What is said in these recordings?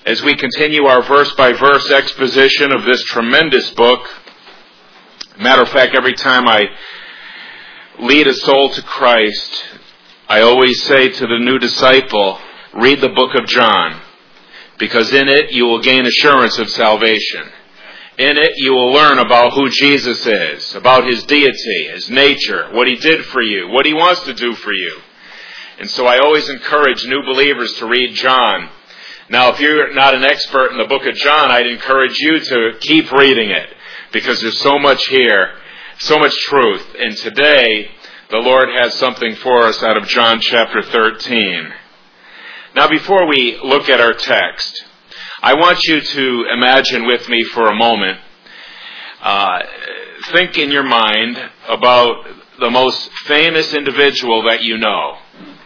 as we continue our verse-by-verse exposition of this tremendous book. Matter of fact, every time I lead a soul to Christ, I always say to the new disciple, read the book of John, because in it you will gain assurance of salvation. In it you will learn about who Jesus is, about His deity, His nature, what He did for you, what He wants to do for you. And so I always encourage new believers to read John. Now, if you're not an expert in the book of John, I'd encourage you to keep reading it, because there's so much here, so much truth. And today, the Lord has something for us out of John chapter 13. Now, before we look at our text, I want you to imagine with me for a moment, think in your mind about the most famous individual that you know.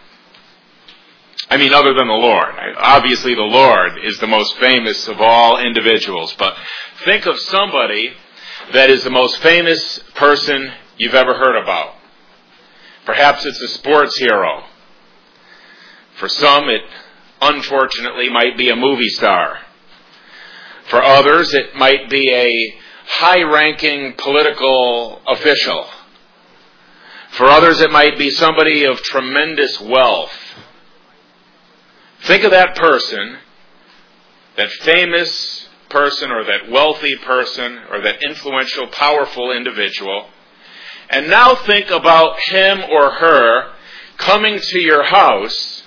I mean, other than the Lord. Obviously, the Lord is the most famous of all individuals. But think of somebody that is the most famous person you've ever heard about. Perhaps it's a sports hero. For some, it unfortunately might be a movie star. For others, it might be a high-ranking political official. For others, it might be somebody of tremendous wealth. Think of that person, that famous person or that wealthy person or that influential, powerful individual, and now think about him or her coming to your house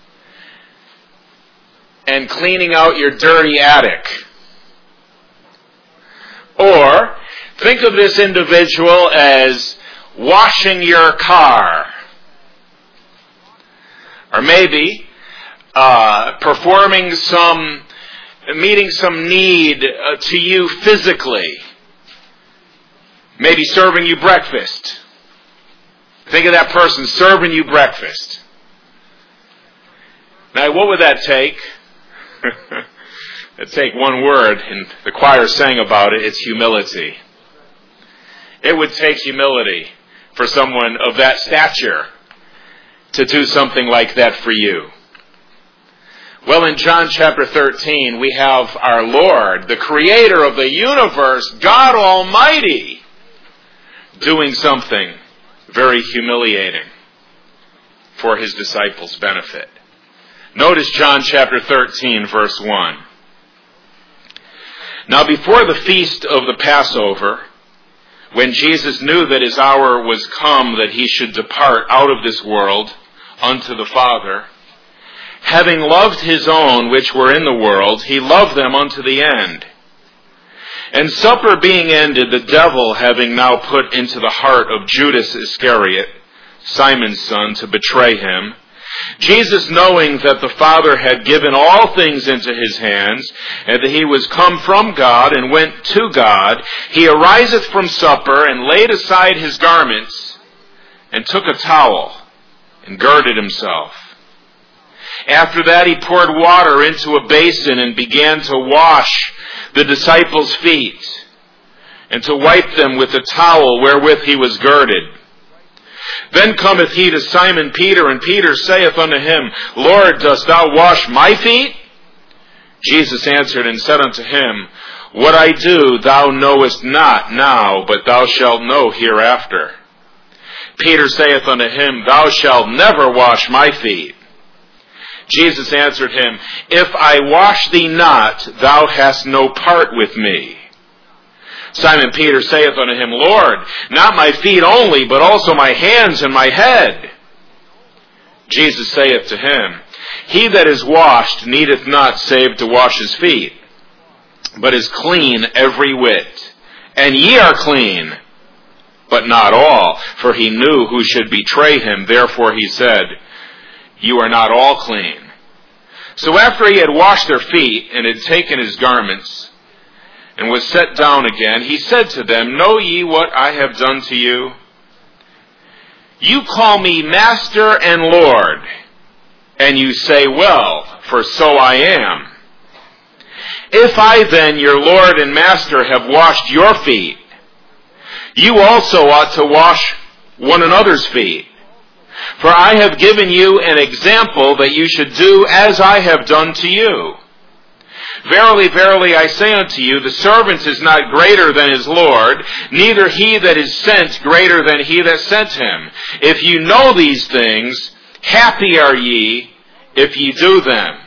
and cleaning out your dirty attic. Or think of this individual as washing your car. Or maybe meeting some need to you physically. Maybe serving you breakfast. Think of that person serving you breakfast. Now, what would that take? It'd take one word, and the choir sang about it. It's humility. It would take humility for someone of that stature to do something like that for you. Well, in John chapter 13, we have our Lord, the Creator of the universe, God Almighty, doing something very humiliating for His disciples' benefit. Notice John chapter 13, verse 1. Now, before the feast of the Passover, when Jesus knew that His hour was come that He should depart out of this world unto the Father, having loved His own which were in the world, He loved them unto the end. And supper being ended, the devil having now put into the heart of Judas Iscariot, Simon's son, to betray Him, Jesus, knowing that the Father had given all things into His hands, and that He was come from God and went to God, He ariseth from supper, and laid aside His garments, and took a towel, and girded Himself. After that, He poured water into a basin, and began to wash the disciples' feet, and to wipe them with the towel wherewith He was girded. Then cometh He to Simon Peter, and Peter saith unto Him, Lord, dost Thou wash my feet? Jesus answered and said unto him, What I do thou knowest not now, but thou shalt know hereafter. Peter saith unto Him, Thou shalt never wash my feet. Jesus answered him, If I wash thee not, thou hast no part with me. Simon Peter saith unto Him, Lord, not my feet only, but also my hands and my head. Jesus saith to him, He that is washed needeth not save to wash his feet, but is clean every whit. And ye are clean, but not all. For He knew who should betray Him. Therefore He said, You are not all clean. So after He had washed their feet, and had taken His garments, and was set down again, He said to them, Know ye what I have done to you? You call me Master and Lord, and you say, Well, for so I am. If I then, your Lord and Master, have washed your feet, you also ought to wash one another's feet. For I have given you an example that you should do as I have done to you. Verily, verily, I say unto you, the servant is not greater than his Lord, neither he that is sent greater than he that sent him. If you know these things, happy are ye if ye do them.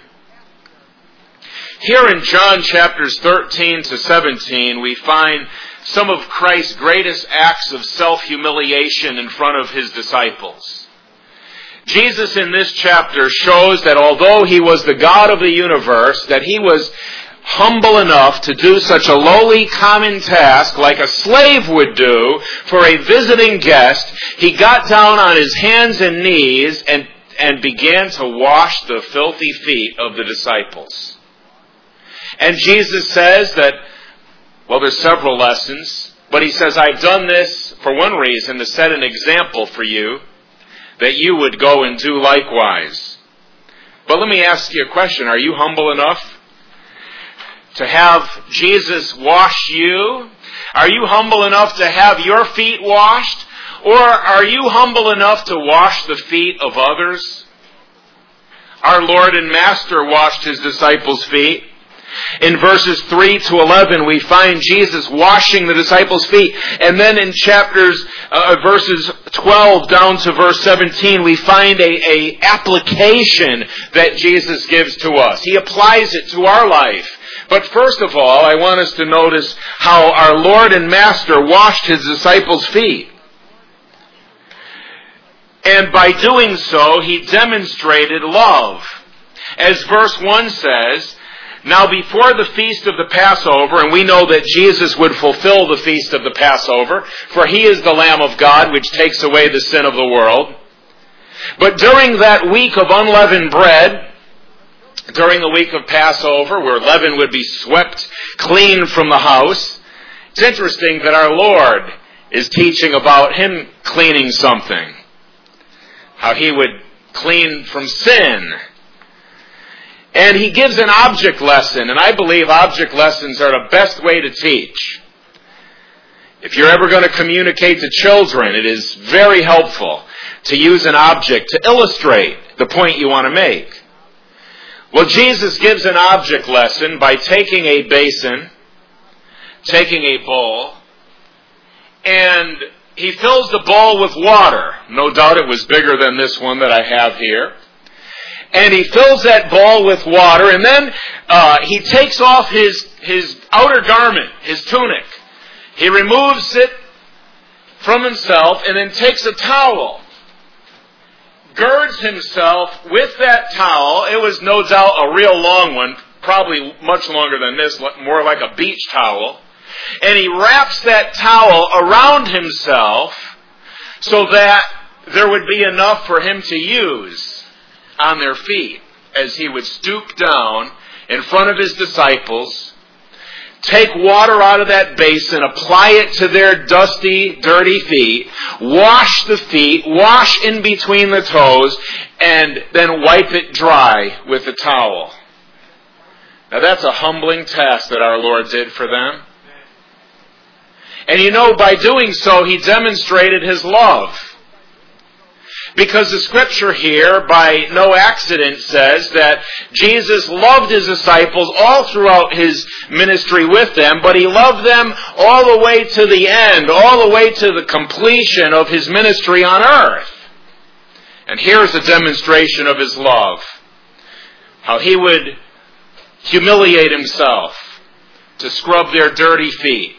Here in John chapters 13 to 17, we find some of Christ's greatest acts of self-humiliation in front of his disciples. Jesus in this chapter shows that although he was the God of the universe, that he was humble enough to do such a lowly common task like a slave would do for a visiting guest. He got down on his hands and knees and began to wash the filthy feet of the disciples. And Jesus says that, well, there's several lessons, but he says, I've done this for one reason, to set an example for you, that you would go and do likewise. But let me ask you a question. Are you humble enough to have Jesus wash you? Are you humble enough to have your feet washed? Or are you humble enough to wash the feet of others? Our Lord and Master washed his disciples' feet. In verses 3 to 11, we find Jesus washing the disciples' feet. And then in verses 12 down to verse 17, we find a application that Jesus gives to us. He applies it to our life. But first of all, I want us to notice how our Lord and Master washed his disciples' feet. And by doing so, he demonstrated love. As verse 1 says, now before the feast of the Passover, and we know that Jesus would fulfill the feast of the Passover, for he is the Lamb of God which takes away the sin of the world. But during that week of unleavened bread, during the week of Passover, where leaven would be swept clean from the house, it's interesting that our Lord is teaching about him cleaning something. How he would clean from sin. And he gives an object lesson, and I believe object lessons are the best way to teach. If you're ever going to communicate to children, it is very helpful to use an object to illustrate the point you want to make. Well, Jesus gives an object lesson by taking a basin, taking a bowl, and he fills the bowl with water. No doubt it was bigger than this one that I have here. And he fills that bowl with water, and then he takes off his outer garment, his tunic. He removes it from himself, and then takes a towel, girds himself with that towel. It was no doubt a real long one, probably much longer than this, more like a beach towel. And he wraps that towel around himself so that there would be enough for him to use on their feet as he would stoop down in front of his disciples, take water out of that basin, apply it to their dusty, dirty feet, wash the feet, wash in between the toes, and then wipe it dry with the towel. Now that's a humbling task that our Lord did for them. And you know, by doing so, he demonstrated his love. Because the scripture here, by no accident, says that Jesus loved his disciples all throughout his ministry with them, but he loved them all the way to the end, all the way to the completion of his ministry on earth. And here's a demonstration of his love. How he would humiliate himself to scrub their dirty feet.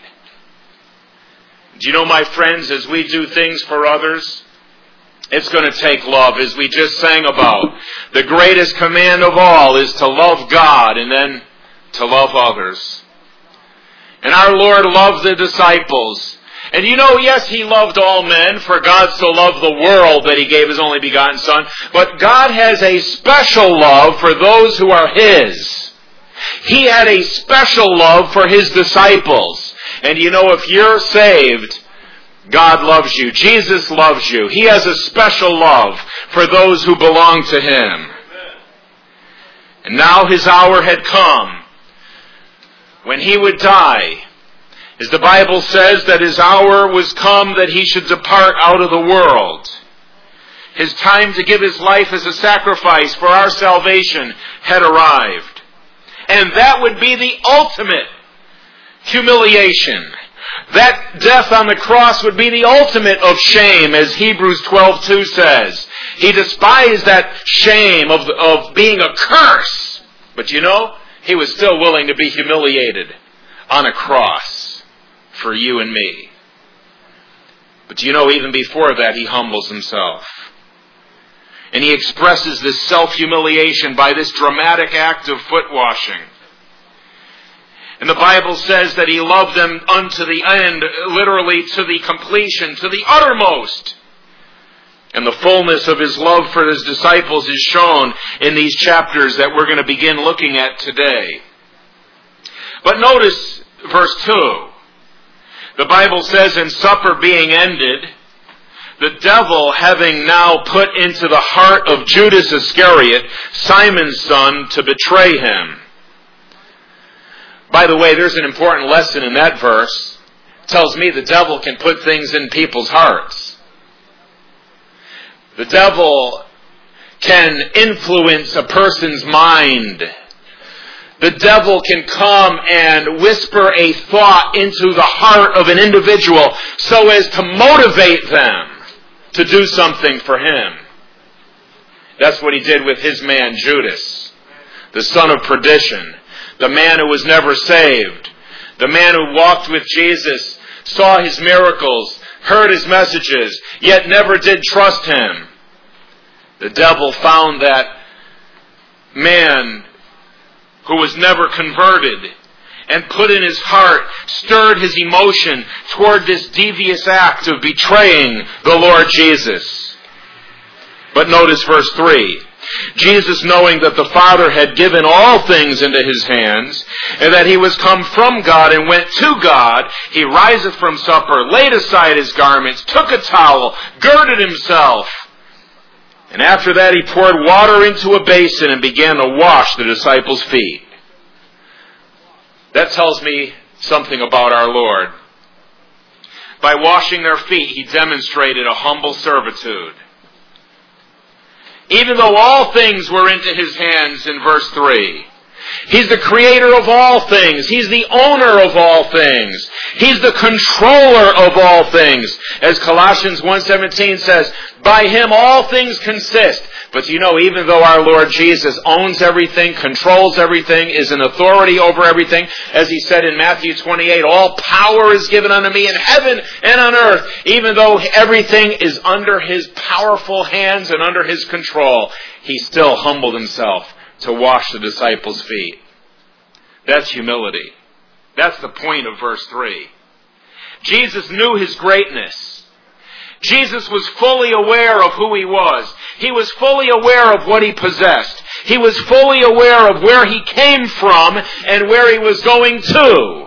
Do you know, my friends, as we do things for others, it's going to take love, as we just sang about. The greatest command of all is to love God and then to love others. And our Lord loved the disciples. And you know, yes, he loved all men, for God so loved the world that he gave his only begotten Son. But God has a special love for those who are his. He had a special love for his disciples. And you know, if you're saved, God loves you. Jesus loves you. He has a special love for those who belong to him. And now his hour had come when he would die. As the Bible says, that his hour was come that he should depart out of the world. His time to give his life as a sacrifice for our salvation had arrived. And that would be the ultimate humiliation. That death on the cross would be the ultimate of shame, as Hebrews 12:2 says. He despised that shame of being a curse. But you know, he was still willing to be humiliated on a cross for you and me. But you know, even before that, he humbles himself. And he expresses this self-humiliation by this dramatic act of foot washing. And the Bible says that he loved them unto the end, literally to the completion, to the uttermost. And the fullness of his love for his disciples is shown in these chapters that we're going to begin looking at today. But notice verse 2. The Bible says, "And supper being ended, the devil having now put into the heart of Judas Iscariot, Simon's son, to betray him." By the way, there's an important lesson in that verse. It tells me the devil can put things in people's hearts. The devil can influence a person's mind. The devil can come and whisper a thought into the heart of an individual so as to motivate them to do something for him. That's what he did with his man Judas, the son of perdition, the man who was never saved, the man who walked with Jesus, saw his miracles, heard his messages, yet never did trust him. The devil found that man who was never converted and put in his heart, stirred his emotion toward this devious act of betraying the Lord Jesus. But notice verse 3. Jesus, knowing that the Father had given all things into his hands, and that he was come from God and went to God, he riseth from supper, laid aside his garments, took a towel, girded himself, and after that he poured water into a basin and began to wash the disciples' feet. That tells me something about our Lord. By washing their feet, he demonstrated a humble servitude. Even though all things were into his hands in verse 3. He's the creator of all things. He's the owner of all things. He's the controller of all things. As Colossians 1:17 says, by him all things consist. But you know, even though our Lord Jesus owns everything, controls everything, is an authority over everything, as he said in Matthew 28, all power is given unto me in heaven and on earth. Even though everything is under his powerful hands and under his control, he still humbled himself to wash the disciples' feet. That's humility. That's the point of verse 3. Jesus knew his greatness. Jesus was fully aware of who he was. He was fully aware of what he possessed. He was fully aware of where he came from and where he was going to.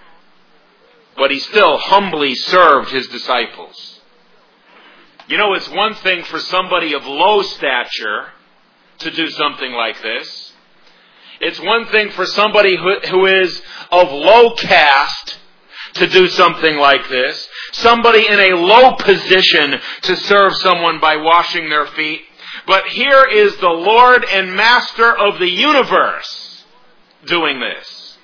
But he still humbly served his disciples. You know, it's one thing for somebody of low stature to do something like this. It's one thing for somebody who is of low caste to do something like this. Somebody in a low position to serve someone by washing their feet. But here is the Lord and Master of the universe doing this.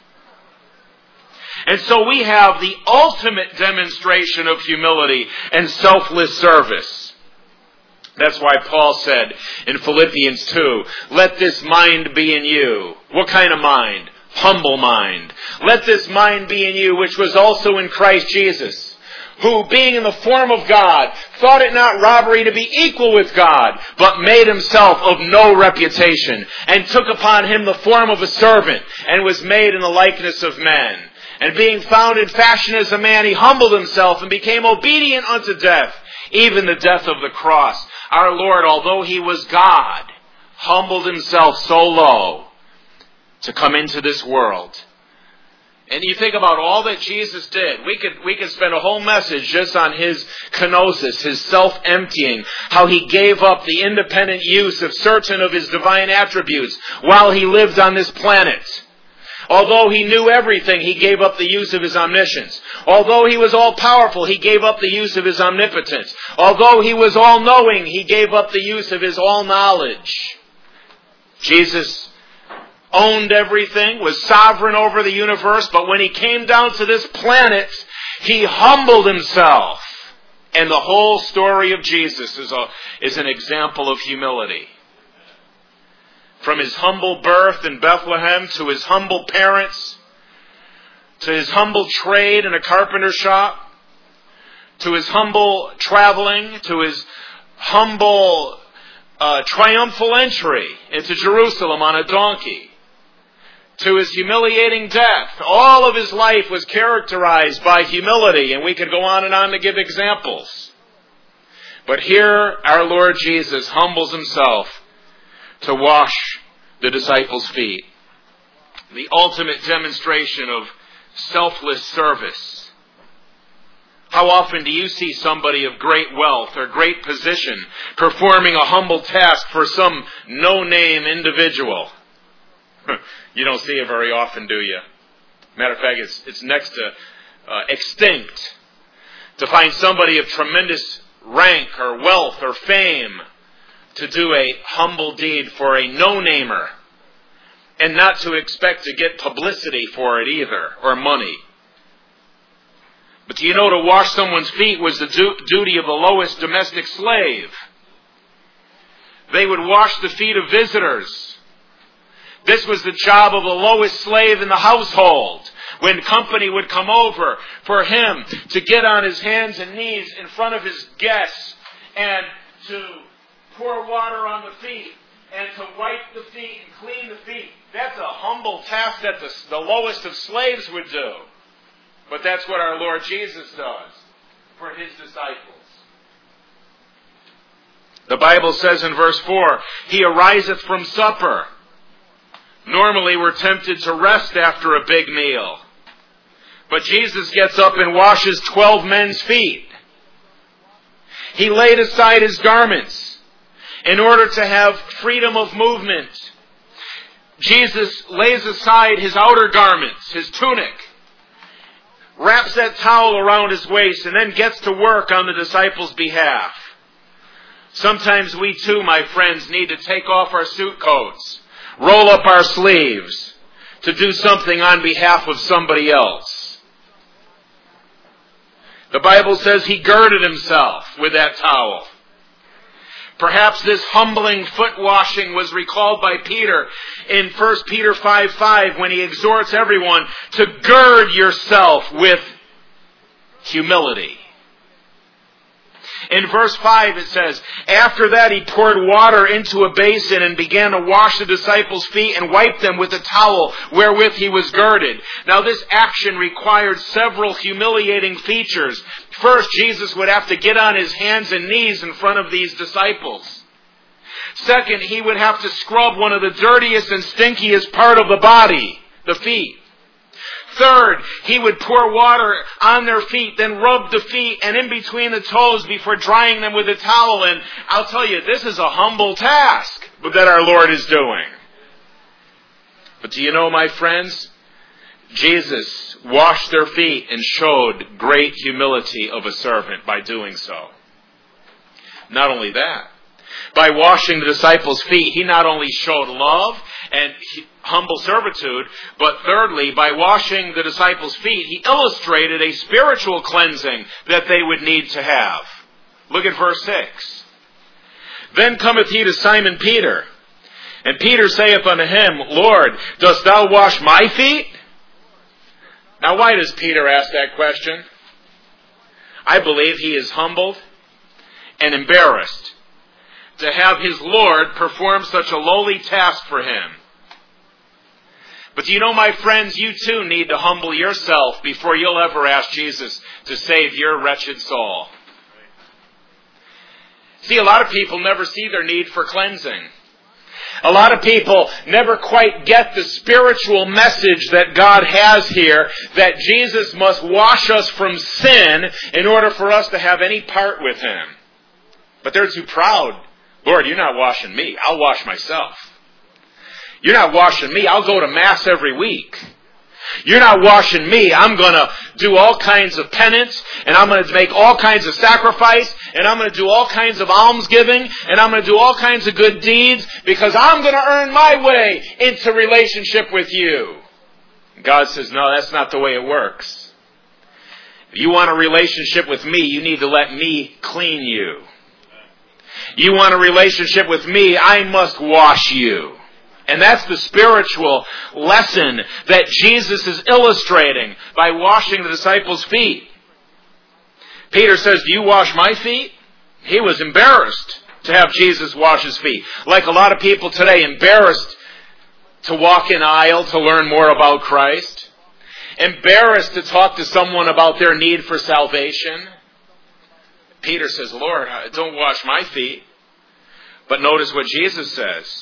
And so we have the ultimate demonstration of humility and selfless service. That's why Paul said in Philippians 2, let this mind be in you. What kind of mind? Humble mind. Let this mind be in you, which was also in Christ Jesus, who, being in the form of God, thought it not robbery to be equal with God, but made himself of no reputation, and took upon him the form of a servant, and was made in the likeness of men. And being found in fashion as a man, he humbled himself and became obedient unto death, even the death of the cross. Our Lord, although he was God, humbled himself so low to come into this world. And you think about all that Jesus did. We could spend a whole message just on his kenosis, his self-emptying, how he gave up the independent use of certain of his divine attributes while he lived on this planet. Although he knew everything, he gave up the use of his omniscience. Although he was all-powerful, he gave up the use of his omnipotence. Although he was all-knowing, he gave up the use of his all-knowledge. Jesus owned everything, was sovereign over the universe, but when he came down to this planet, he humbled himself. And the whole story of Jesus is an example of humility. From his humble birth in Bethlehem, to his humble parents, to his humble trade in a carpenter shop, to his humble traveling, to his humble triumphal entry into Jerusalem on a donkey, to his humiliating death. All of his life was characterized by humility, and we could go on and on to give examples. But here our Lord Jesus humbles himself to wash the disciples' feet. The ultimate demonstration of selfless service. How often do you see somebody of great wealth or great position performing a humble task for some no-name individual? You don't see it very often, do you? Matter of fact, it's next to extinct to find somebody of tremendous rank or wealth or fame to do a humble deed for a no-namer, and not to expect to get publicity for it either, or money. But do you know to wash someone's feet was the duty of the lowest domestic slave? They would wash the feet of visitors. This was the job of the lowest slave in the household. When company would come over, for him to get on his hands and knees in front of his guests and to pour water on the feet and to wipe the feet and clean the feet. That's a humble task that the lowest of slaves would do. But that's what our Lord Jesus does for his disciples. The Bible says in verse 4, he ariseth from supper. Normally we're tempted to rest after a big meal. But Jesus gets up and washes 12 men's feet. He laid aside his garments in order to have freedom of movement. Jesus lays aside his outer garments, his tunic, wraps that towel around his waist, and then gets to work on the disciples' behalf. Sometimes we too, my friends, need to take off our suit coats, roll up our sleeves, to do something on behalf of somebody else. The Bible says he girded himself with that towel. Perhaps this humbling foot washing was recalled by Peter in 1 Peter 5:5 when he exhorts everyone to gird yourself with humility. In verse 5 it says, after that he poured water into a basin and began to wash the disciples' feet and wipe them with a towel wherewith he was girded. Now this action required several humiliating features. First, Jesus would have to get on his hands and knees in front of these disciples. Second, he would have to scrub one of the dirtiest and stinkiest part of the body, the feet. Third, he would pour water on their feet, then rub the feet and in between the toes before drying them with a towel. And I'll tell you, this is a humble task that our Lord is doing. But do you know, my friends, Jesus washed their feet and showed great humility of a servant by doing so. Not only that, by washing the disciples' feet, he not only showed love and humble servitude, but thirdly, by washing the disciples' feet, he illustrated a spiritual cleansing that they would need to have. Look at verse 6. Then cometh he to Simon Peter, and Peter saith unto him, Lord, dost thou wash my feet? Now why does Peter ask that question? I believe he is humbled and embarrassed to have his Lord perform such a lowly task for him. But do you know, my friends, you too need to humble yourself before you'll ever ask Jesus to save your wretched soul. See, a lot of people never see their need for cleansing. A lot of people never quite get the spiritual message that God has here, that Jesus must wash us from sin in order for us to have any part with him. But they're too proud. Lord, you're not washing me. I'll wash myself. You're not washing me. I'll go to Mass every week. You're not washing me. I'm going to do all kinds of penance, and I'm going to make all kinds of sacrifice, and I'm going to do all kinds of almsgiving, and I'm going to do all kinds of good deeds, because I'm going to earn my way into relationship with you. God says, no, that's not the way it works. If you want a relationship with me, you need to let me clean you. You want a relationship with me, I must wash you. And that's the spiritual lesson that Jesus is illustrating by washing the disciples' feet. Peter says, do you wash my feet? He was embarrassed to have Jesus wash his feet. Like a lot of people today, embarrassed to walk in aisle to learn more about Christ. Embarrassed to talk to someone about their need for salvation. Peter says, Lord, don't wash my feet. But notice what Jesus says.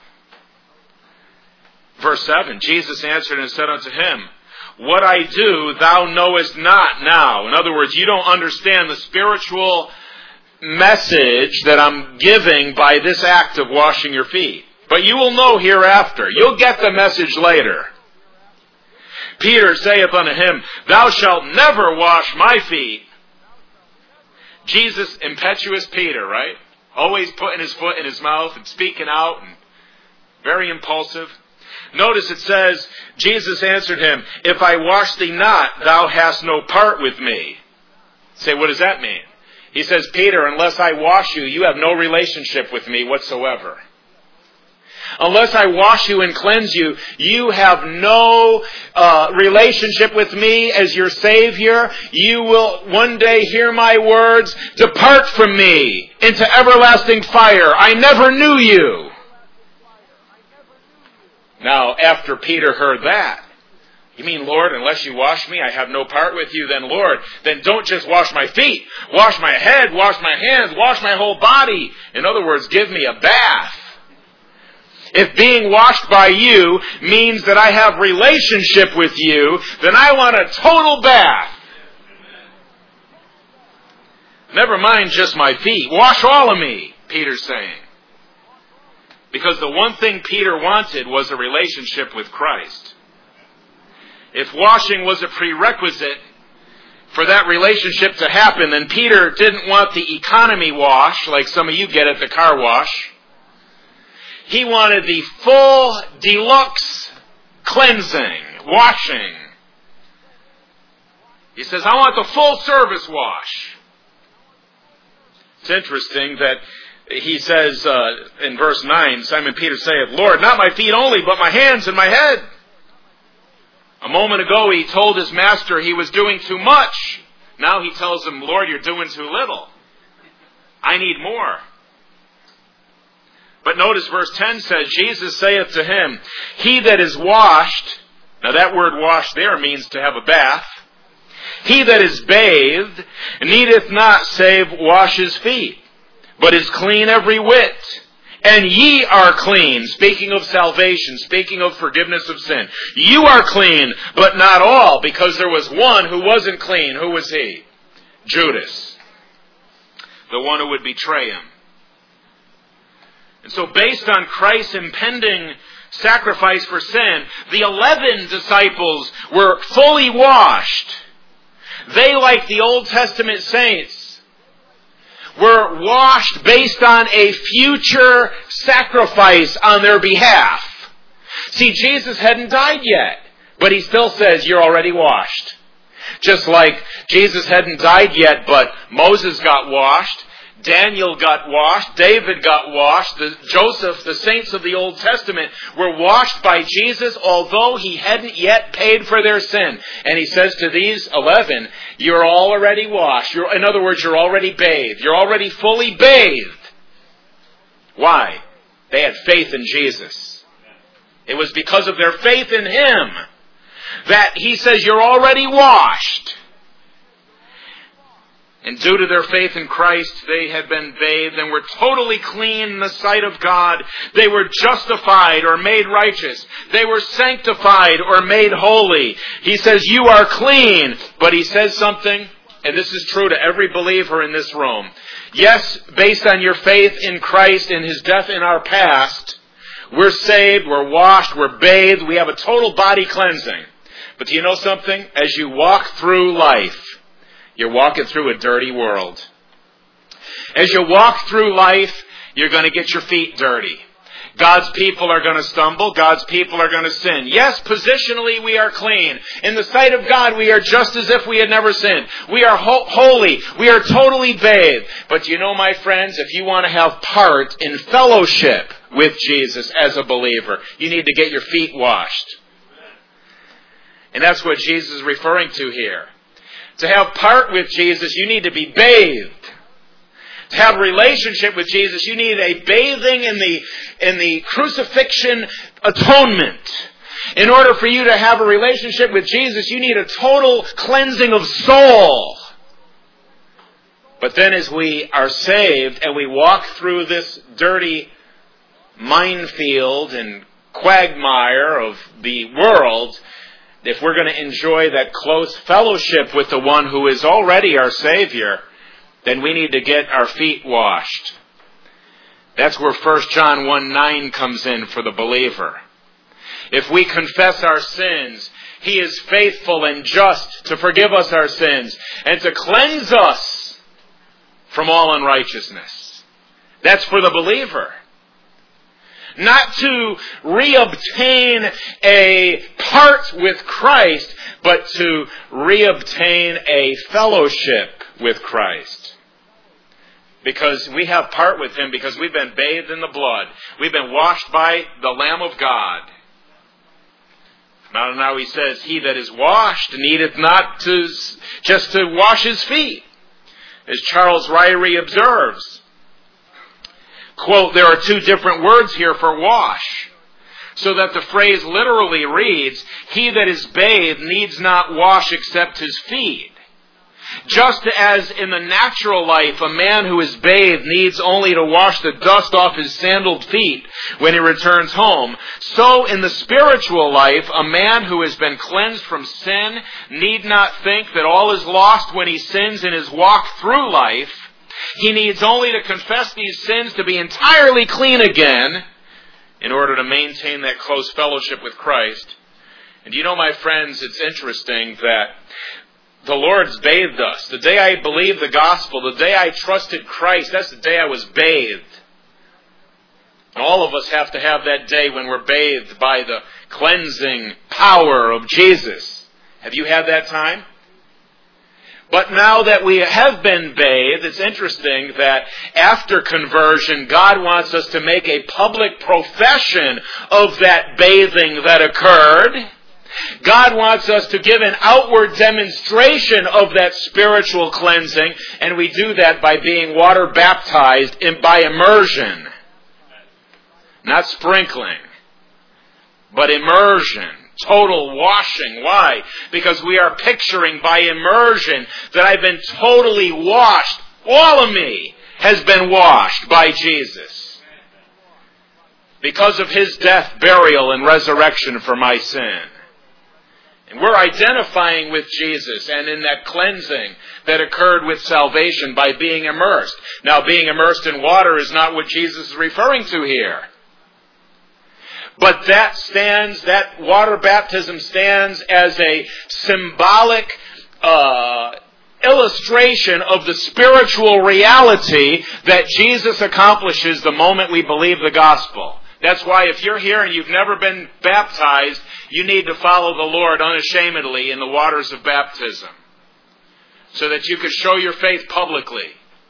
Verse 7, Jesus answered and said unto him, what I do thou knowest not now. In other words, you don't understand the spiritual message that I'm giving by this act of washing your feet. But you will know hereafter. You'll get the message later. Peter saith unto him, thou shalt never wash my feet. Jesus, impetuous Peter, right? Always putting his foot in his mouth and speaking out and very impulsive. Notice it says, Jesus answered him, if I wash thee not, thou hast no part with me. Say, what does that mean? He says, Peter, unless I wash you, you have no relationship with me whatsoever. Unless I wash you and cleanse you, you have no relationship with me as your Savior. You will one day hear my words, depart from me into everlasting fire. I never knew you. Now, after Peter heard that, you mean, Lord, unless you wash me, I have no part with you, then Lord, then don't just wash my feet. Wash my head, wash my hands, wash my whole body. In other words, give me a bath. If being washed by you means that I have relationship with you, then I want a total bath. Never mind just my feet. Wash all of me, Peter's saying. Because the one thing Peter wanted was a relationship with Christ. If washing was a prerequisite for that relationship to happen, then Peter didn't want the economy wash like some of you get at the car wash. He wanted the full deluxe cleansing, washing. He says, I want the full service wash. It's interesting that he says in verse 9, Simon Peter saith, Lord, not my feet only, but my hands and my head. A moment ago he told his master he was doing too much. Now he tells him, Lord, you're doing too little. I need more. But notice verse 10 says, Jesus saith to him, he that is washed, now that word washed there means to have a bath. He that is bathed needeth not save wash his feet, but is clean every whit. And ye are clean, speaking of salvation, speaking of forgiveness of sin. You are clean, but not all, because there was one who wasn't clean. Who was he? Judas, the one who would betray him. And so based on Christ's impending sacrifice for sin, the 11 disciples were fully washed. They, like the Old Testament saints, were washed based on a future sacrifice on their behalf. See, Jesus hadn't died yet, but he still says, you're already washed. Just like Jesus hadn't died yet, but Moses got washed, Daniel got washed, David got washed, Joseph, the saints of the Old Testament were washed by Jesus, although he hadn't yet paid for their sin. And he says to these 11, you're already washed. In other words, you're already bathed. You're already fully bathed. Why? They had faith in Jesus. It was because of their faith in him that he says you're already washed. And due to their faith in Christ, they had been bathed and were totally clean in the sight of God. They were justified or made righteous. They were sanctified or made holy. He says, you are clean. But he says something, and this is true to every believer in this room. Yes, based on your faith in Christ and his death in our past, we're saved, we're washed, we're bathed, we have a total body cleansing. But do you know something? As you walk through life, you're walking through a dirty world. As you walk through life, you're going to get your feet dirty. God's people are going to stumble. God's people are going to sin. Yes, positionally we are clean. In the sight of God, we are just as if we had never sinned. We are holy. We are totally bathed. But you know, my friends, if you want to have part in fellowship with Jesus as a believer, you need to get your feet washed. And that's what Jesus is referring to here. To have part with Jesus, you need to be bathed. To have a relationship with Jesus, you need a bathing in the crucifixion atonement. In order for you to have a relationship with Jesus, you need a total cleansing of soul. But then as we are saved and we walk through this dirty minefield and quagmire of the world, if we're going to enjoy that close fellowship with the one who is already our Savior, then we need to get our feet washed. That's where 1 John 1:9 comes in for the believer. If we confess our sins, He is faithful and just to forgive us our sins and to cleanse us from all unrighteousness. That's for the believer. Not to reobtain a part with Christ, but to reobtain a fellowship with Christ. Because we have part with Him because we've been bathed in the blood. We've been washed by the Lamb of God. Now He says, He that is washed needeth not just to wash his feet. As Charles Ryrie observes, quote, there are two different words here for wash. So that the phrase literally reads, He that is bathed needs not wash except his feet. Just as in the natural life, a man who is bathed needs only to wash the dust off his sandaled feet when he returns home, so in the spiritual life, a man who has been cleansed from sin need not think that all is lost when he sins in his walk through life. He needs only to confess these sins to be entirely clean again in order to maintain that close fellowship with Christ. And you know, my friends, it's interesting that the Lord's bathed us. The day I believed the gospel, the day I trusted Christ, that's the day I was bathed. And all of us have to have that day when we're bathed by the cleansing power of Jesus. Have you had that time? But now that we have been bathed, it's interesting that after conversion, God wants us to make a public profession of that bathing that occurred. God wants us to give an outward demonstration of that spiritual cleansing, and we do that by being water baptized by immersion. Not sprinkling, but immersion. Total washing. Why? Because we are picturing by immersion that I've been totally washed. All of me has been washed by Jesus. Because of His death, burial, and resurrection for my sin. And we're identifying with Jesus and in that cleansing that occurred with salvation by being immersed. Now, being immersed in water is not what Jesus is referring to here. But that water baptism stands as a symbolic illustration of the spiritual reality that Jesus accomplishes the moment we believe the gospel. That's why if you're here and you've never been baptized, you need to follow the Lord unashamedly in the waters of baptism so that you could show your faith publicly.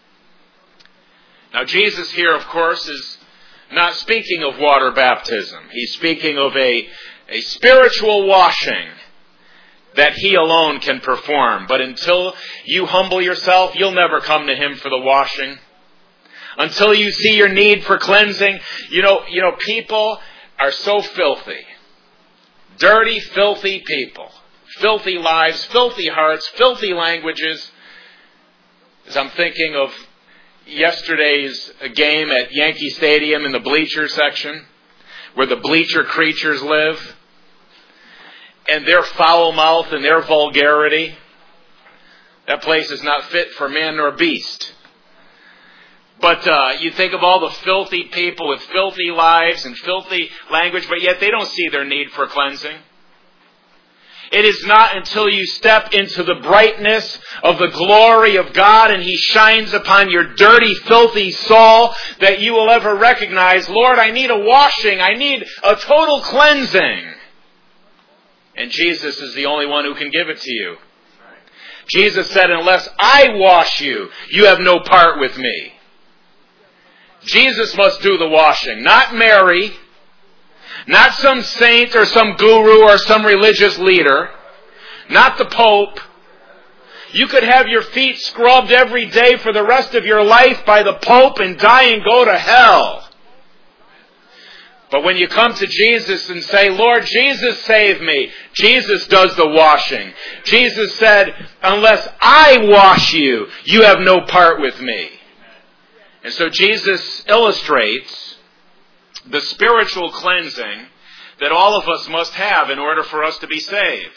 Now, Jesus here, of course, is not speaking of water baptism. He's speaking of a spiritual washing that He alone can perform. But until you humble yourself, you'll never come to Him for the washing. Until you see your need for cleansing, you know, people are so filthy. Dirty, filthy people. Filthy lives, filthy hearts, filthy languages. As I'm thinking of yesterday's game at Yankee Stadium in the bleacher section, where the bleacher creatures live, and their foul mouth and their vulgarity. That place is not fit for man nor beast. But you think of all the filthy people with filthy lives and filthy language, but yet they don't see their need for cleansing. It is not until you step into the brightness of the glory of God and He shines upon your dirty, filthy soul that you will ever recognize, Lord, I need a washing. I need a total cleansing. And Jesus is the only one who can give it to you. Jesus said, unless I wash you, you have no part with me. Jesus must do the washing, not Mary, not some saint or some guru or some religious leader, not the Pope. You could have your feet scrubbed every day for the rest of your life by the Pope and die and go to hell. But when you come to Jesus and say, Lord, Jesus, save me, Jesus does the washing. Jesus said, unless I wash you, you have no part with me. And so Jesus illustrates the spiritual cleansing that all of us must have in order for us to be saved.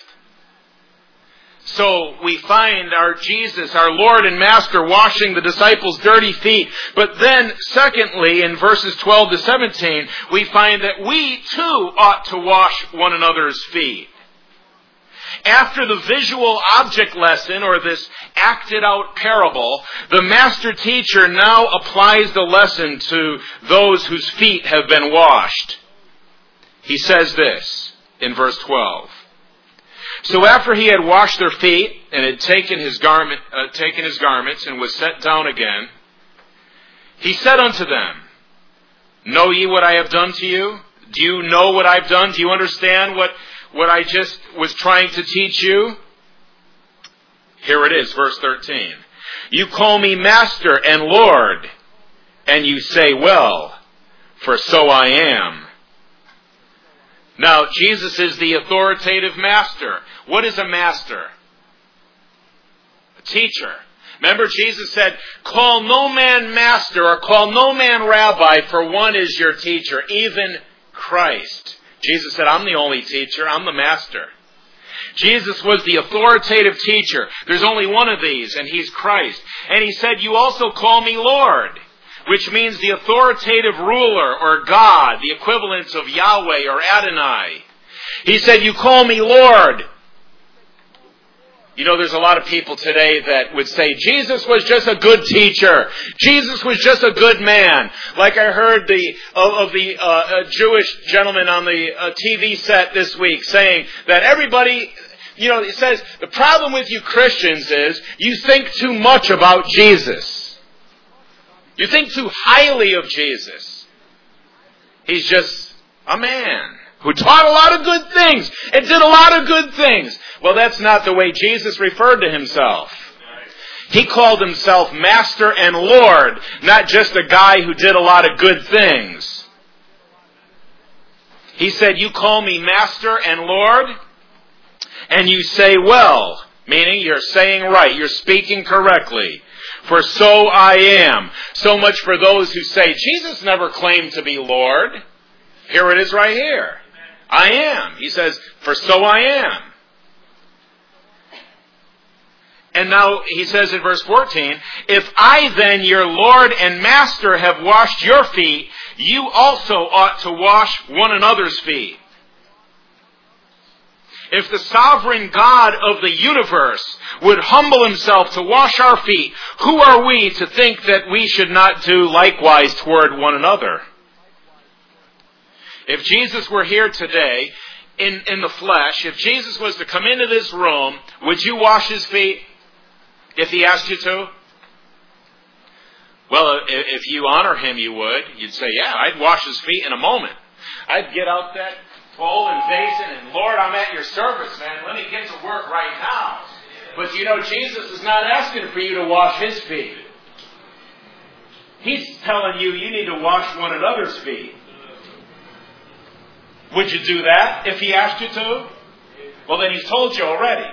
So we find our Jesus, our Lord and Master, washing the disciples' dirty feet. But then, secondly, in verses 12 to 17, we find that we too ought to wash one another's feet. After the visual object lesson, or this acted out parable, the master teacher now applies the lesson to those whose feet have been washed. He says this in verse 12. So after he had washed their feet and had taken his garments and was set down again, he said unto them, Know ye what I have done to you? Do you know what I've done? Do you understand what I just was trying to teach you? Here it is, verse 13. You call me Master and Lord, and you say, well, for so I am. Now, Jesus is the authoritative master. What is a master? A teacher. Remember, Jesus said, call no man master or call no man rabbi, for one is your teacher, even Christ. Jesus said, I'm the only teacher. I'm the master. Jesus was the authoritative teacher. There's only one of these, and He's Christ. And He said, you also call me Lord, which means the authoritative ruler or God, the equivalent of Yahweh or Adonai. He said, you call me Lord. You know, there's a lot of people today that would say, Jesus was just a good teacher. Jesus was just a good man. Like I heard the Jewish gentleman on the TV set this week saying that everybody, it says, the problem with you Christians is you think too much about Jesus. You think too highly of Jesus. He's just a man who taught a lot of good things and did a lot of good things. Well, that's not the way Jesus referred to Himself. He called Himself Master and Lord, not just a guy who did a lot of good things. He said, you call me Master and Lord, and you say well, meaning you're saying right, you're speaking correctly. For so I am. So much for those who say, Jesus never claimed to be Lord. Here it is right here. I am. He says, for so I am. And now he says in verse 14, if I then, your Lord and Master, have washed your feet, you also ought to wash one another's feet. If the sovereign God of the universe would humble Himself to wash our feet, who are we to think that we should not do likewise toward one another? If Jesus were here today in the flesh, if Jesus was to come into this room, would you wash His feet if He asked you to? Well, if you honor Him, you would. You'd say, yeah, I'd wash His feet in a moment. I'd get out that bowl and basin and, Lord, I'm at your service, man. Let me get to work right now. But Jesus is not asking for you to wash His feet. He's telling you need to wash one another's feet. Would you do that if He asked you to? Well, then He's told you already.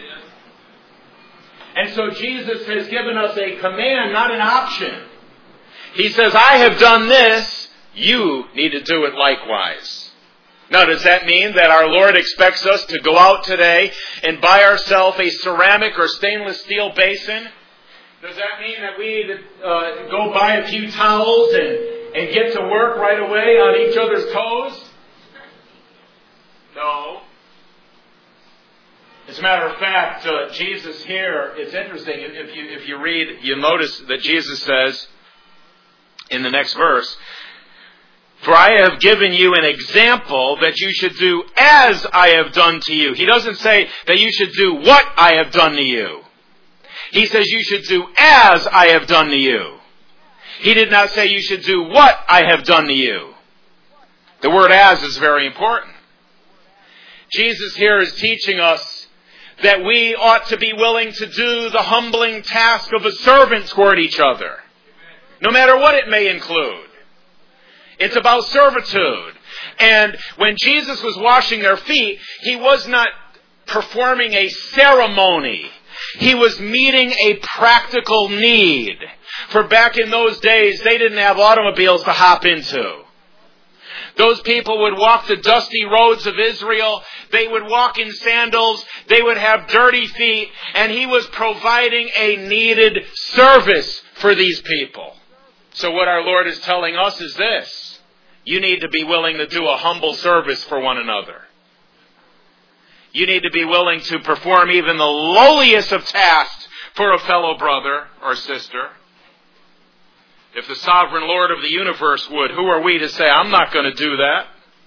And so Jesus has given us a command, not an option. He says, I have done this, you need to do it likewise. Now, does that mean that our Lord expects us to go out today and buy ourselves a ceramic or stainless steel basin? Does that mean that we need to go buy a few towels and get to work right away on each other's toes? No. As a matter of fact, Jesus here, it's interesting, if you read, you'll notice that Jesus says in the next verse, "For I have given you an example that you should do as I have done to you." He doesn't say that you should do what I have done to you. He says you should do as I have done to you. He did not say you should do what I have done to you. The word "as" is very important. Jesus here is teaching us that we ought to be willing to do the humbling task of a servant toward each other, no matter what it may include. It's about servitude. And when Jesus was washing their feet, he was not performing a ceremony. He was meeting a practical need. For back in those days, they didn't have automobiles to hop into. Those people would walk the dusty roads of Israel. They would walk in sandals. They would have dirty feet. And he was providing a needed service for these people. So what our Lord is telling us is this: you need to be willing to do a humble service for one another. You need to be willing to perform even the lowliest of tasks for a fellow brother or sister. If the sovereign Lord of the universe would, who are we to say, "I'm not going to do that"?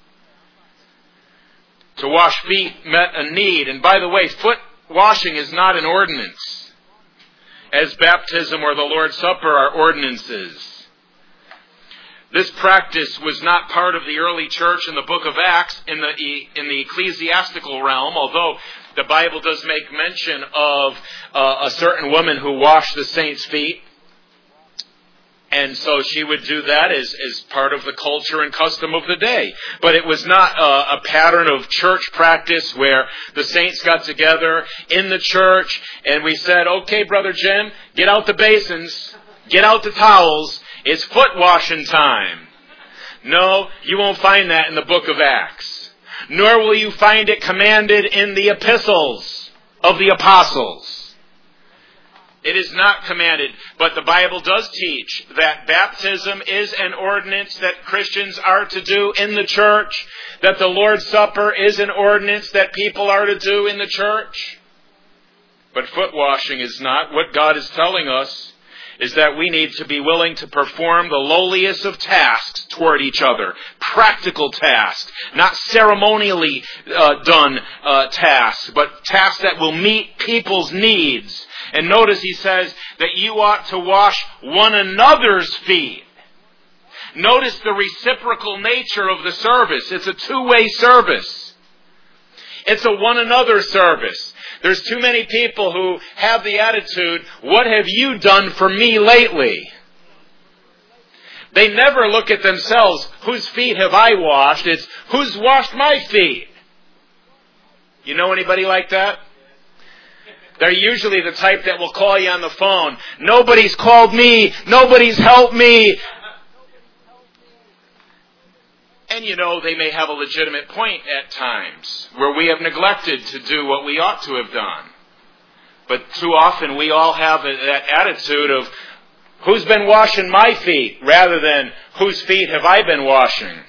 To wash feet met a need. And by the way, foot washing is not an ordinance, as baptism or the Lord's Supper are ordinances. This practice was not part of the early church in the book of Acts in the ecclesiastical realm, although the Bible does make mention of a certain woman who washed the saints' feet. And so she would do that as part of the culture and custom of the day. But it was not a pattern of church practice where the saints got together in the church and we said, "Okay, Brother Jim, get out the basins, get out the towels, it's foot washing time." No, you won't find that in the book of Acts. Nor will you find it commanded in the epistles of the apostles. It is not commanded, but the Bible does teach that baptism is an ordinance that Christians are to do in the church, that the Lord's Supper is an ordinance that people are to do in the church. But foot washing is not. What God is telling us is that we need to be willing to perform the lowliest of tasks toward each other. Practical tasks, not ceremonially done tasks, but tasks that will meet people's needs. And notice he says that you ought to wash one another's feet. Notice the reciprocal nature of the service. It's a two-way service. It's a one another service. There's too many people who have the attitude, "What have you done for me lately?" They never look at themselves, "Whose feet have I washed?" It's, "Who's washed my feet?" You know anybody like that? They're usually the type that will call you on the phone. "Nobody's called me. Nobody's helped me." And you know, they may have a legitimate point at times where we have neglected to do what we ought to have done. But too often we all have that attitude of, "Who's been washing my feet?" rather than, "Whose feet have I been washing?"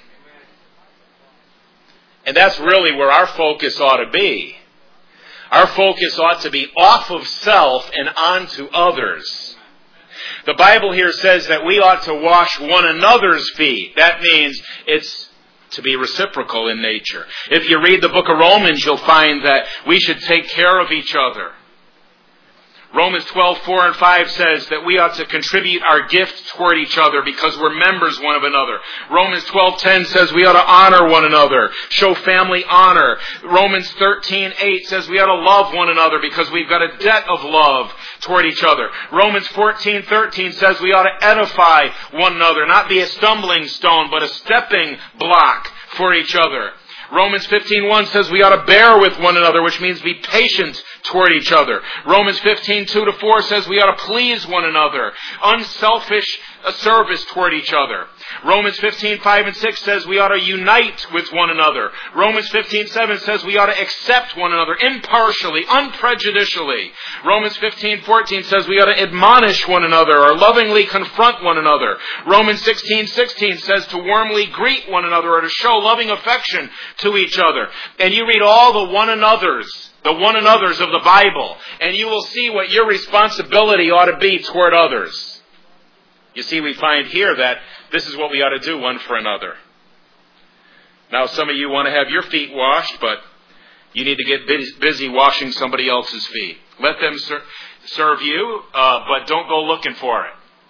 And that's really where our focus ought to be. Our focus ought to be off of self and onto others. The Bible here says that we ought to wash one another's feet. That means it's to be reciprocal in nature. If you read the book of Romans, you'll find that we should take care of each other. Romans 12:4 and 5 says that we ought to contribute our gift toward each other because we're members one of another. Romans 12:10 says we ought to honor one another, show family honor. Romans 13:8 says we ought to love one another because we've got a debt of love toward each other. Romans 14:13 says we ought to edify one another, not be a stumbling stone, but a stepping block for each other. Romans 15:1 says we ought to bear with one another, which means be patient toward each other. Romans 15:2-4 says we ought to please one another, unselfish service toward each other. Romans 15:5 and 6 says we ought to unite with one another. Romans 15:7 says we ought to accept one another impartially, unprejudicially. Romans 15:14 says we ought to admonish one another or lovingly confront one another. Romans 16:16 says to warmly greet one another or to show loving affection to each other. And you read all the one another's of the Bible, and you will see what your responsibility ought to be toward others. You see, we find here that this is what we ought to do one for another. Now, some of you want to have your feet washed, but you need to get busy washing somebody else's feet. Let them serve you, but don't go looking for it.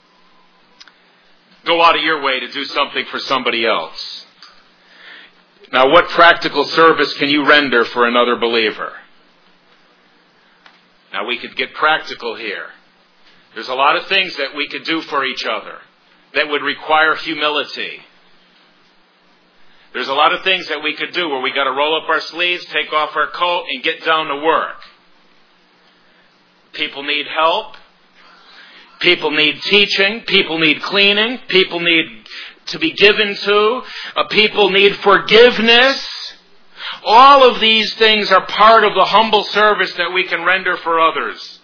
Go out of your way to do something for somebody else. Now, what practical service can you render for another believer? Now, we could get practical here. There's a lot of things that we could do for each other that would require humility. There's a lot of things that we could do where we got to roll up our sleeves, take off our coat, and get down to work. People need help. People need teaching. People need cleaning. People need to be given to. People need forgiveness. All of these things are part of the humble service that we can render for others.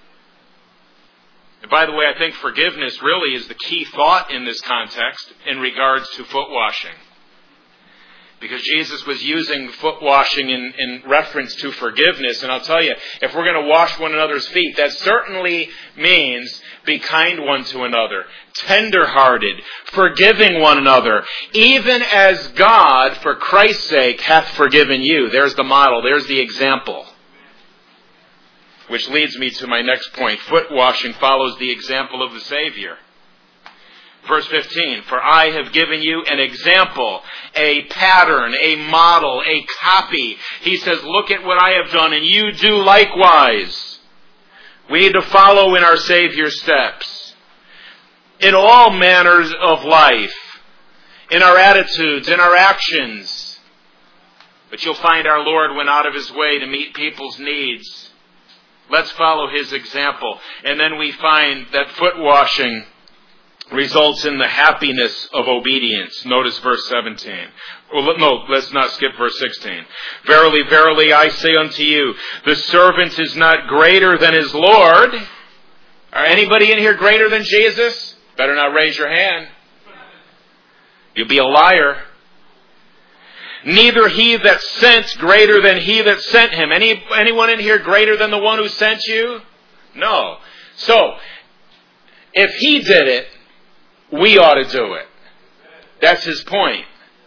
And by the way, I think forgiveness really is the key thought in this context in regards to foot washing. Because Jesus was using foot washing in reference to forgiveness. And I'll tell you, if we're going to wash one another's feet, that certainly means be kind one to another, tender-hearted, forgiving one another, even as God, for Christ's sake, hath forgiven you. There's the model. There's the example. Which leads me to my next point. Foot washing follows the example of the Savior. Verse 15, for I have given you an example, a pattern, a model, a copy. He says, look at what I have done and you do likewise. We need to follow in our Savior's steps. In all manners of life. In our attitudes, in our actions. But you'll find our Lord went out of His way to meet people's needs. Let's follow His example. And then we find that foot washing results in the happiness of obedience. Notice verse 17. Well, no, let's not skip verse 16. Verily, verily, I say unto you, the servant is not greater than his Lord. Are anybody in here greater than Jesus? Better not raise your hand. You'll be a liar. Neither he that sent greater than he that sent him. Anyone in here greater than the one who sent you? No. So, if he did it, we ought to do it. That's his point.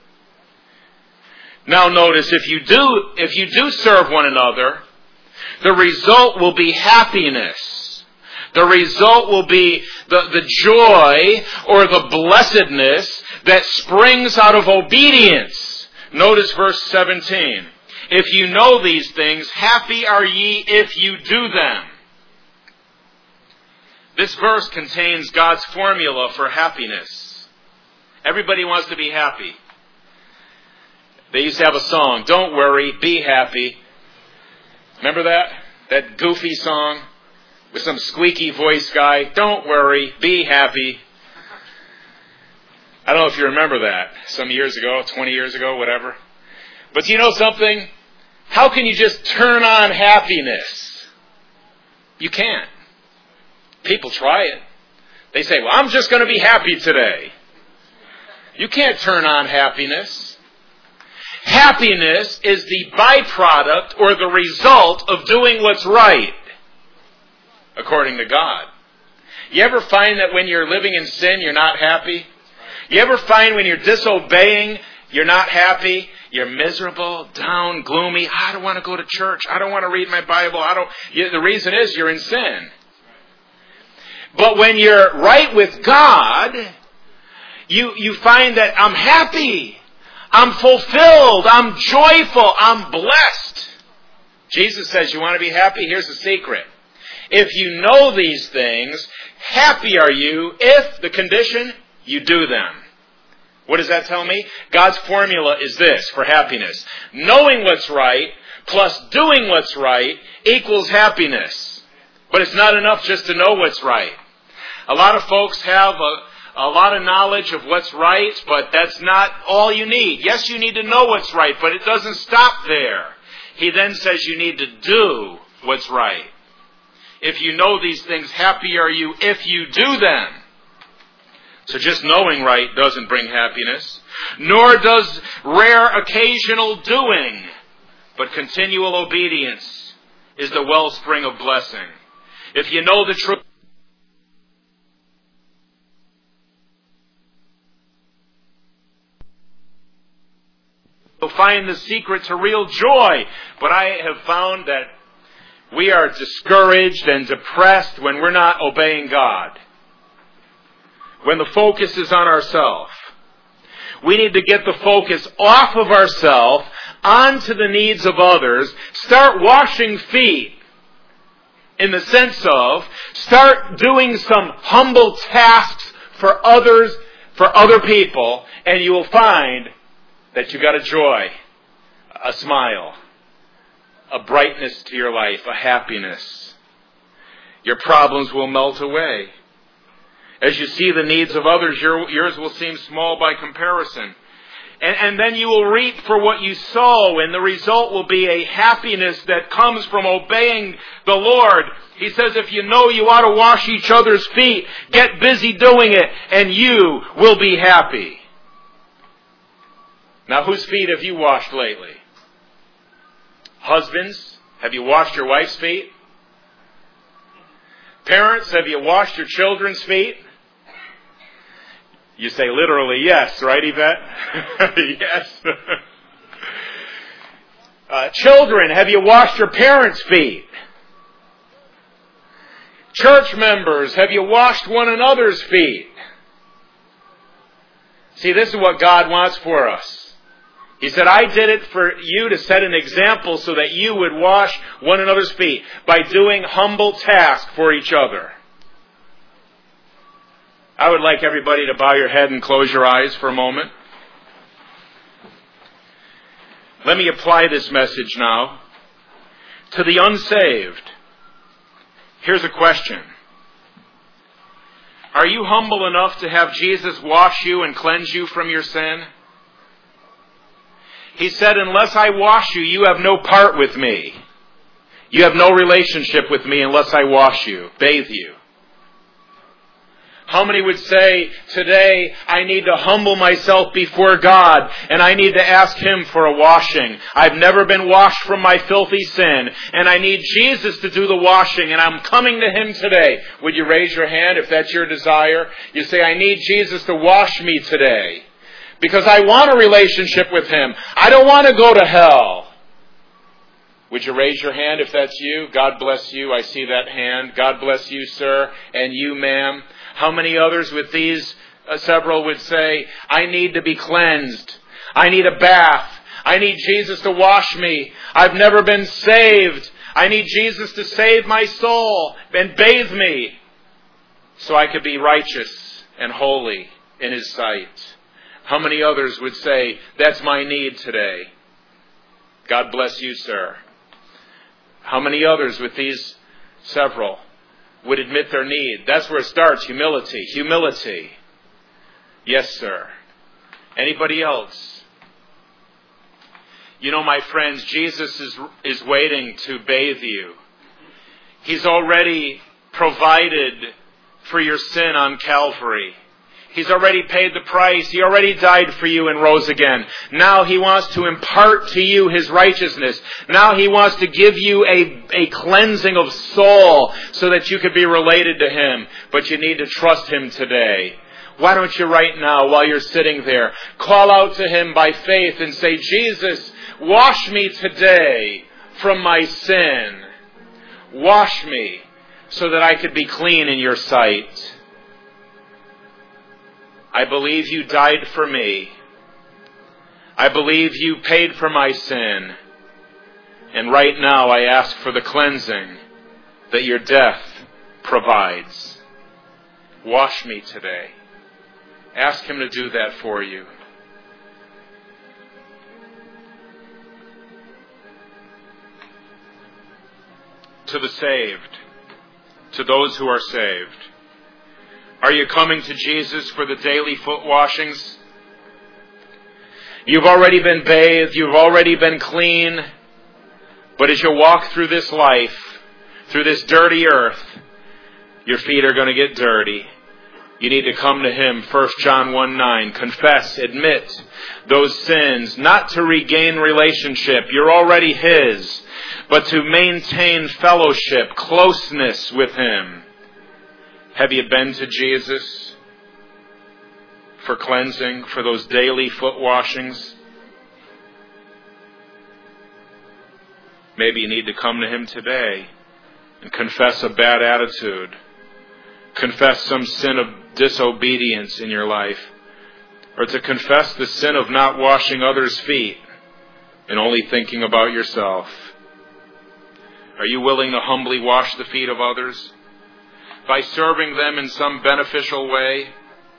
Now notice, if you do serve one another, the result will be happiness. The result will be the joy or the blessedness that springs out of obedience. Notice verse 17. If you know these things, happy are ye if you do them. This verse contains God's formula for happiness. Everybody wants to be happy. They used to have a song, don't worry, be happy. Remember that? That goofy song with some squeaky voice guy, don't worry, be happy. I don't know if you remember that. Some years ago, 20 years ago, whatever. But you know something? How can you just turn on happiness? You can't. People try it. They say, well, I'm just going to be happy today. You can't turn on happiness. Happiness is the byproduct or the result of doing what's right, according to God. You ever find that when you're living in sin, you're not happy? You ever find when you're disobeying, you're not happy? You're miserable, down, gloomy. I don't want to go to church. I don't want to read my Bible. The reason is you're in sin. But when you're right with God, you find that I'm happy. I'm fulfilled. I'm joyful. I'm blessed. Jesus says, you want to be happy? Here's the secret. If you know these things, happy are you if, the condition, you do them. What does that tell me? God's formula is this for happiness. Knowing what's right plus doing what's right equals happiness. But it's not enough just to know what's right. A lot of folks have a lot of knowledge of what's right, but that's not all you need. Yes, you need to know what's right, but it doesn't stop there. He then says you need to do what's right. If you know these things, happy are you if you do them. So just knowing right doesn't bring happiness, nor does rare occasional doing, but continual obedience is the wellspring of blessing. If you know the truth, you'll find the secret to real joy. But I have found that we are discouraged and depressed when we're not obeying God. When the focus is on ourselves. We need to get the focus off of ourselves onto the needs of others. Start washing feet in the sense of start doing some humble tasks for others, for other people, and you will find that you got a joy, a smile, a brightness to your life, a happiness. Your problems will melt away. As you see the needs of others, yours will seem small by comparison. And then you will reap for what you sow, and the result will be a happiness that comes from obeying the Lord. He says if you know you ought to wash each other's feet, get busy doing it, and you will be happy. Now, whose feet have you washed lately? Husbands, have you washed your wife's feet? Parents, have you washed your children's feet? You say literally yes, right, Yvette? Yes. Children, have you washed your parents' feet? Church members, have you washed one another's feet? See, this is what God wants for us. He said, I did it for you to set an example so that you would wash one another's feet by doing humble tasks for each other. I would like everybody to bow your head and close your eyes for a moment. Let me apply this message now to the unsaved. Here's a question. Are you humble enough to have Jesus wash you and cleanse you from your sin? He said, unless I wash you, you have no part with me. You have no relationship with me unless I wash you, bathe you. How many would say, today I need to humble myself before God and I need to ask Him for a washing. I've never been washed from my filthy sin and I need Jesus to do the washing and I'm coming to Him today. Would you raise your hand if that's your desire? You say, I need Jesus to wash me today because I want a relationship with Him. I don't want to go to hell. Would you raise your hand if that's you? God bless you. I see that hand. God bless you, sir, and you, ma'am. How many others with these several would say, I need to be cleansed. I need a bath. I need Jesus to wash me. I've never been saved. I need Jesus to save my soul and bathe me so I could be righteous and holy in His sight. How many others would say, that's my need today? God bless you, sir. How many others with these several would admit their need? That's where it starts, humility. Humility. Yes, sir. Anybody else? You know, my friends, Jesus is waiting to bathe you. He's already provided for your sin on Calvary. He's already paid the price. He already died for you and rose again. Now He wants to impart to you His righteousness. Now He wants to give you a cleansing of soul so that you could be related to Him. But you need to trust Him today. Why don't you right now, while you're sitting there, call out to Him by faith and say, Jesus, wash me today from my sin. Wash me so that I could be clean in your sight. I believe you died for me. I believe you paid for my sin. And right now I ask for the cleansing that your death provides. Wash me today. Ask Him to do that for you. To the saved, to those who are saved, Are you coming to Jesus for the daily foot washings? You've already been bathed, you've already been clean, but as you walk through this life, through this dirty earth, your feet are going to get dirty. You need to come to Him. 1 John 1:9. Confess, admit those sins, not to regain relationship. You're already His, but to maintain fellowship, closeness with Him. Have you been to Jesus for cleansing, for those daily foot washings? Maybe you need to come to Him today and confess a bad attitude. Confess some sin of disobedience in your life. Or to confess the sin of not washing others' feet and only thinking about yourself. Are you willing to humbly wash the feet of others? By serving them in some beneficial way?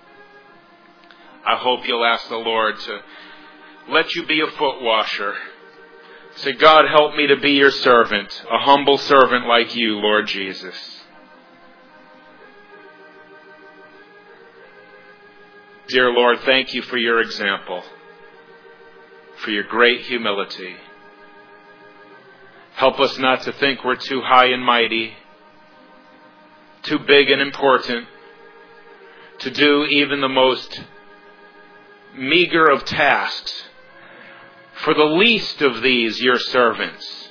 I hope you'll ask the Lord to let you be a foot washer. Say, God, help me to be your servant, a humble servant like you, Lord Jesus. Dear Lord, thank you for your example, for your great humility. Help us not to think we're too high and mighty, too big and important, to do even the most meager of tasks for the least of these, your servants.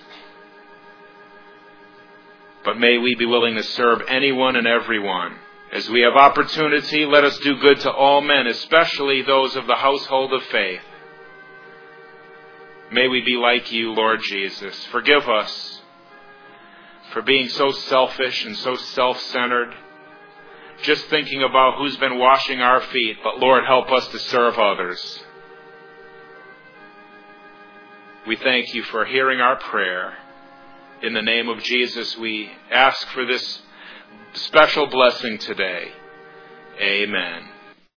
But may we be willing to serve anyone and everyone. As we have opportunity, let us do good to all men, especially those of the household of faith. May we be like you, Lord Jesus. Forgive us for being so selfish and so self-centered, just thinking about who's been washing our feet. But Lord, help us to serve others. We thank you for hearing our prayer. In the name of Jesus, we ask for this special blessing today. Amen.